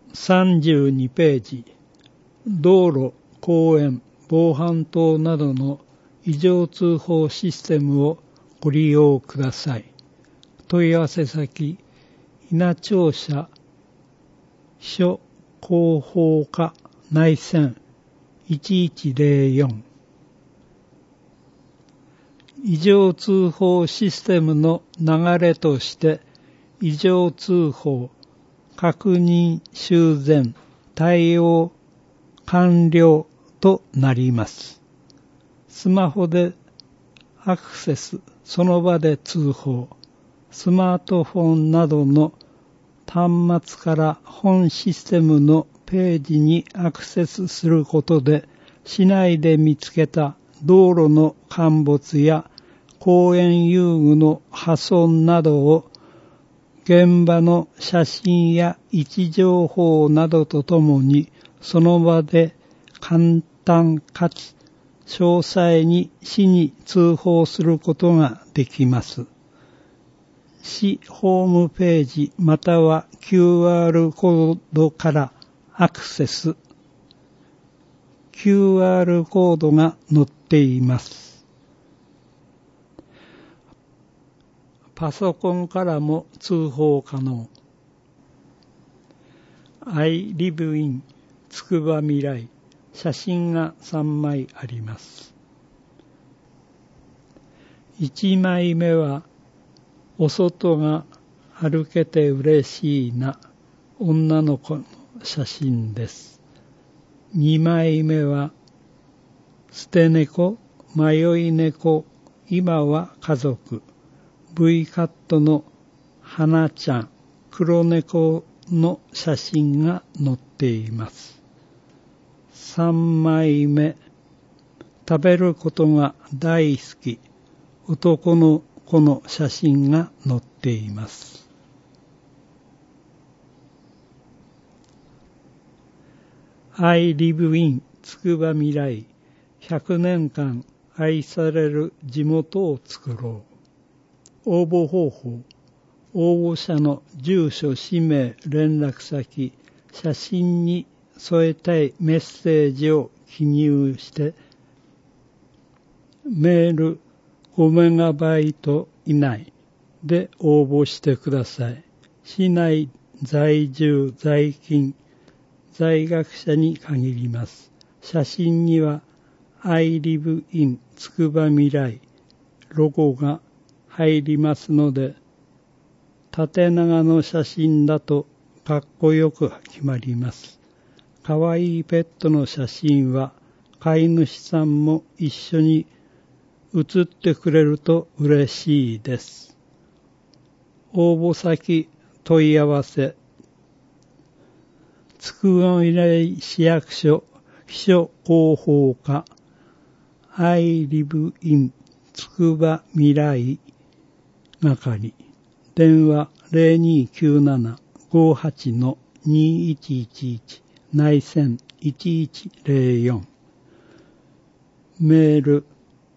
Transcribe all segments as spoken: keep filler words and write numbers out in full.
さんじゅうにページ、道路、公園、防犯灯などの異常通報システムをご利用ください。問い合わせ先、稲庁舎秘書広報課内線いちいちゼロよん。異常通報システムの流れとして、異常通報、確認修繕、対応完了となります。スマホでアクセス、その場で通報、スマートフォンなどの端末から本システムのページにアクセスすることで、市内で見つけた道路の陥没や公園遊具の破損などを現場の写真や位置情報などとともにその場で簡単かつ詳細に市に通報することができます。市ホームページまたは キューアール コードからアクセス。キューアール コードが載っています。パソコンからも通報可能。I live in つくばみらい。写真がさんまいあります。いちまいめはお外が歩けて嬉しいな女の子の写真です。にまいめは捨て猫、迷い猫、今は家族、V カットの花ちゃん、黒猫の写真が載っています。さんまいめ、食べることが大好き、男の子の写真が載っています。I live in つくばみらい、ひゃくねんかん愛される地元を作ろう。応募方法、応募者の住所、氏名、連絡先、写真に添えたいメッセージを記入して、メールごメガバイト以内で応募してください。市内在住、在勤、在学者に限ります。写真には I live in つくばみらいロゴが入りますので、縦長の写真だとかっこよく決まります。かわいいペットの写真は飼い主さんも一緒に写ってくれると嬉しいです。応募先問い合わせ、つくばみらい市役所秘書広報課 I live in つくばみらい係、電話 ゼロにきゅうなな ごはち にいちいちいち 内線いちいちゼロよん、メール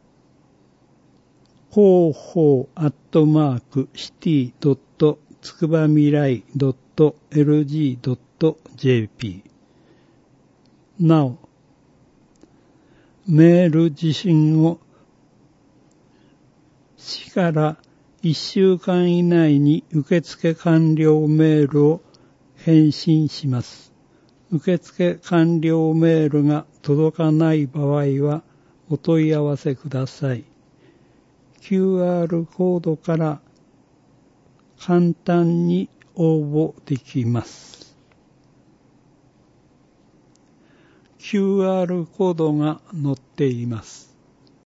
広報アットマークシティドットつくばみらいドットエルジードットジェーピー。なお、メール受信を市からいっしゅうかん以内に受付完了メールを返信します。受付完了メールが届かない場合はお問い合わせください。キューアール コードから簡単に応募できます。キューアール コードが載っています。